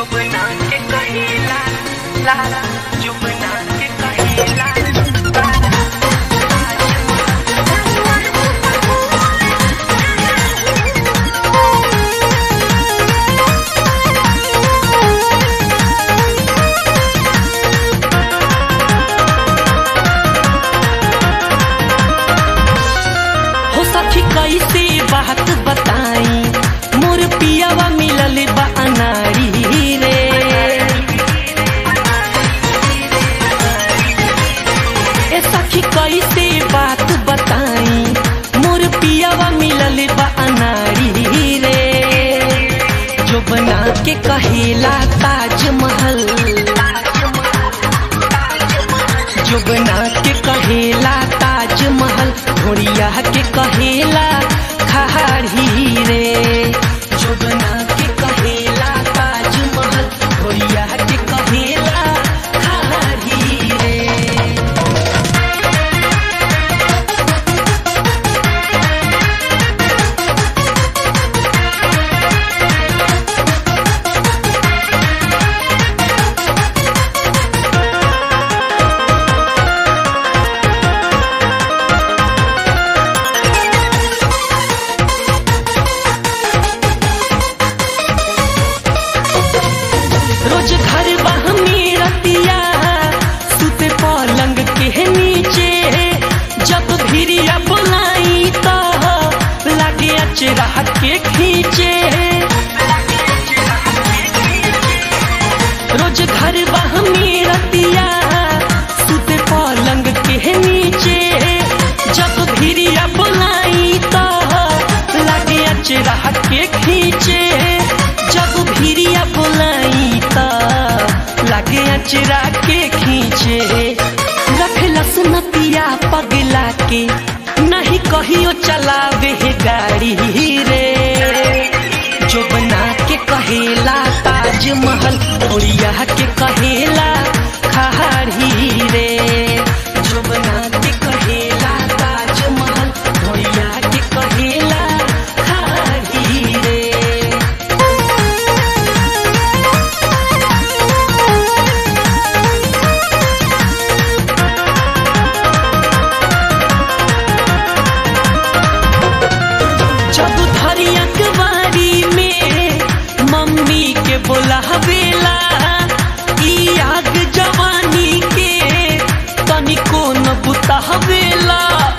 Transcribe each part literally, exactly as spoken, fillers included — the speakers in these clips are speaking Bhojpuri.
जुबना के कहेला लाला जुबना के कहेला हो सखी कैसे बात बताई मोर पियावा मिलल बा अनारी रे। ए सखी कैसे बात बताई मोर पियावा मिलल बा अनारी रे। जो बना के कहेला ताजमहल जो बना के कहेला ताजमहल घोड़िया के कहेला खाड़ी रे। जो बना के कहेला ताजमहल घोड़िया के कहेला खाड़ी रे। रोज घर बह रतिया सुते पलंग के नीचे जब भिरिया बुलाई तो लागे अचरा के खींचे। रोज घर बह रतिया सुते पलंग के नीचे जब भिरिया बुलाई तो लागे अचरा के खींचे। जब भिरिया बुलाई तो लागे अचरा के खींचे। रखलस नतिया पगला के नहीं कहियो चलावे है गाड़ी रे। जो बना के कहेला ताजमहल घोड़िया के कहेला खाड़ी रे। जो बना के कहेला ताजमहल घोड़िया के कहेला खाड़ी रे। जब धरिया कवारी में मम्मी के बोलावेला ई आग जवानी के तनिको न बुतावेला।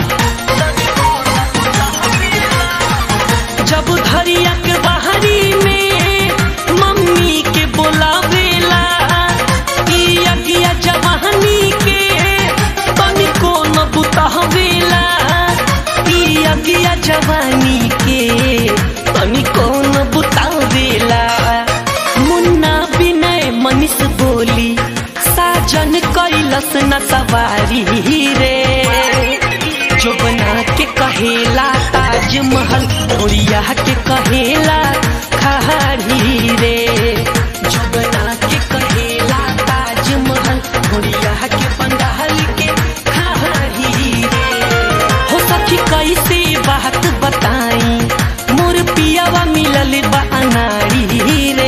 जब धरिया कवारी में मम्मी के बोलावेला ई आगिया जवानी के तनिको न बुतावेला। ई आगिया जवानी के तनिको न बुतावेला। मुन्ना विनय मनीष बोली साजन कैलस न सवारी रे। जो बना के कहेला ताजमहल घोड़िया के कहेला खाड़ी रे। जो बना के कहेला ताजमहल घोड़िया के पंडाल के खाड़ी रे। हो सखी कैसे बात बताई मोर पियावा मिलल बा अनारी रे।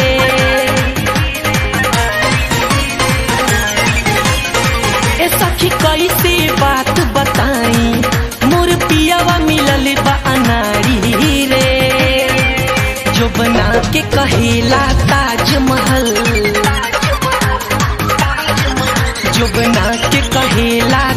ए सखी कैसे बात बताई मोर पियावा मिलल बा अनारी रे। जो बना के कहेला ताजमहल जो बना के कहेला